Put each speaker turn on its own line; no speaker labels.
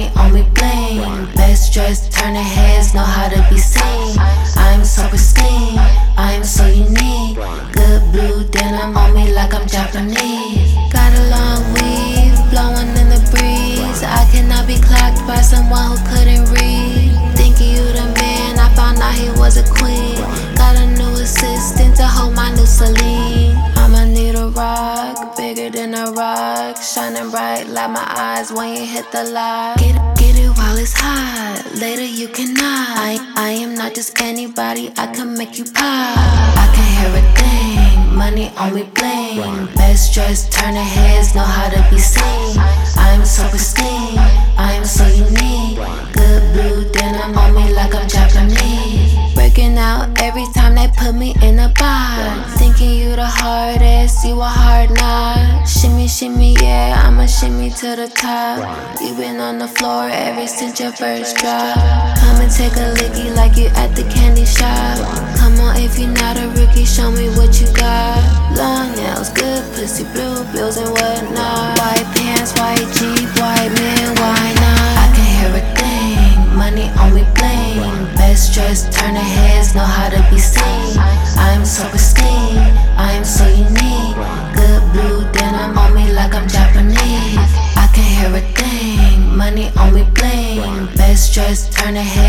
money on me bling. Best dressed, turn the heads, know how to be seen. I'm so pristine, I'm so unique. Good blue denim on me like I'm Japanese. Got a long weave, blowing in the breeze. I cannot be clocked by someone who couldn't read. Thinking you the man, I found out he was a queen. Got a new assistant to hold my new Celine. I'ma need a rock, bigger than a rock, shining bright like my eyes when you hit the light. Get it while it's hot, later you cannot. I am not just anybody, I can make you pop. I can hear a thing, money on me bling. Best dressed, turn the heads, know how to be seen. I'm so pristine, I'm so unique. Good blue denim on me like I'm Japanese. Breaking out every time they put me in a box. Thinking you the hardest, you a hard knot. Shimmy, shimmy, yeah, I'ma shimmy to the top. You been on the floor ever since your first drop. Come and take a licky like you at the candy shop. Come on, if you're not a rookie, show me what you got. Long nails, good pussy, blue bills and whatnot. White pants, white Jeep, white man, why not? I can hear a thing, money on me bling. Best dressed, turn the heads, know how to be seen. I'm so pristine, I'm so unique. Good blue denim on me like I'm Japanese. I can hear a thing, money on me bling. Best dressed, turn the heads.